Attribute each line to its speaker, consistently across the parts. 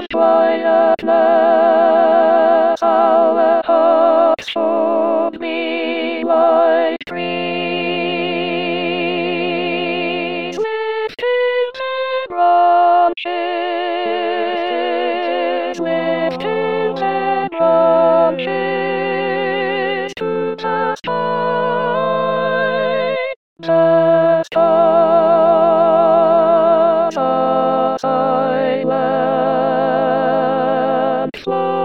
Speaker 1: quietness, our hearts should be like trees, lifting their branches, lifting their branches to the sky. The stars are silent,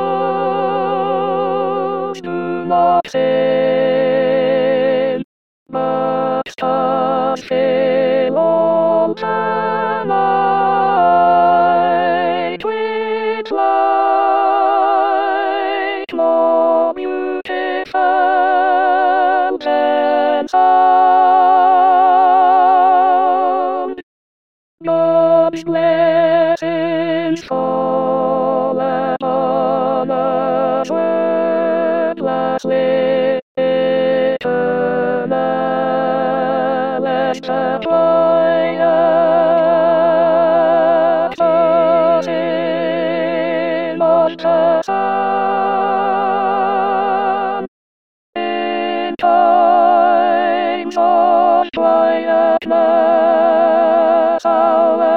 Speaker 1: flows do not sing, but stars fill all the night with light more beautiful than sound. God's blessings fall upon us, wordlessly eternal as the twilight closes on the sun. In times of quietness, our